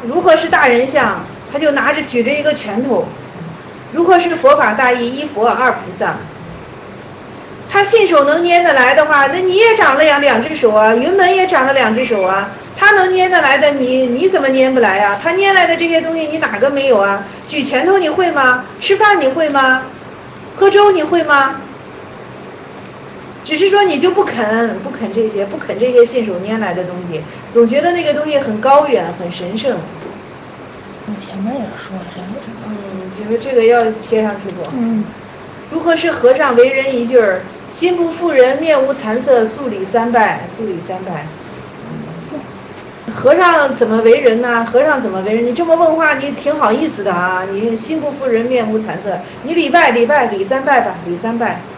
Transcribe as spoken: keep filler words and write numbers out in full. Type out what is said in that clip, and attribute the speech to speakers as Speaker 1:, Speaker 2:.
Speaker 1: 如何是大人相，他就拿着举着一个拳头。如何是佛法大义，一佛二菩萨。他信手能拈得来的话，那你也长了两两只手啊，云门也长了两只手啊，他能拈得来的，你你怎么拈不来啊？他拈来的这些东西，你哪个没有啊？举拳头你会吗？吃饭你会吗？喝粥你会吗？只是说你就不肯，不肯这些，不肯这些信手拈来的东西，总觉得那个东西很高远，很神圣。
Speaker 2: 你前面也说了，
Speaker 1: 嗯，觉得这个要贴上去不？
Speaker 2: 嗯。
Speaker 1: 如何是和尚为人一句儿，心不负人，面无惭色，肃礼三拜，肃礼三拜。和尚怎么为人呢？和尚怎么为人？你这么问话，你挺好意思的啊！你心不负人，面无惭色，你礼拜礼拜礼三拜吧，礼三拜。